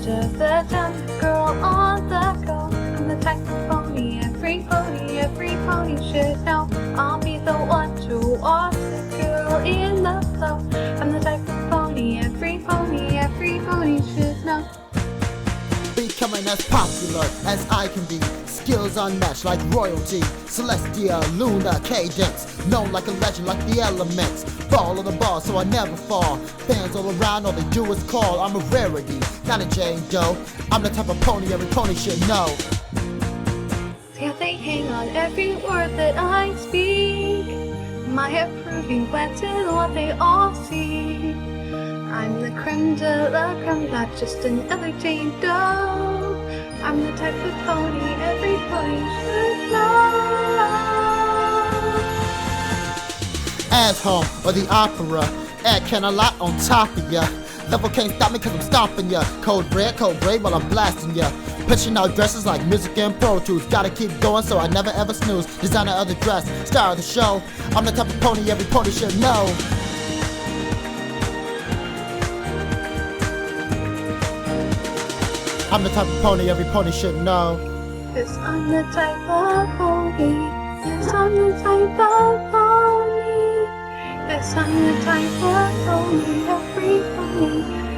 most of the time. Girl on the go, I'm the type of pony every pony should know. I'll be the one to walk the girl in the flow. I'm the type of pony every pony should know. Becoming as popular as I can be, skills unmatched like royalty. Celestia, Luna, cadence, known like a legend, like the elements. Ball on the ball, so I never fall. Fans all around, all they do is call. I'm a rarity, not a Jane Doe. I'm the type of pony every pony should know. Yeah, they hang on every word that I speak. My approving glance is what they all see. I'm the creme de la creme, not just another Jane Doe. I'm the type of pony every pony should know. As home or the opera, add can a lot on top of ya. Level can't stop me cause I'm stomping ya. Cold bread while I'm blasting ya. Pitching out dresses like music and Pro Tools. Gotta keep going so I never ever snooze. Designer of the dress, star of the show. I'm the type of pony every pony should know. I'm the type of pony every pony should know. Cause I'm the type of pony. Yes, I'm the type of pony. Yes, I'm the type of pony every pony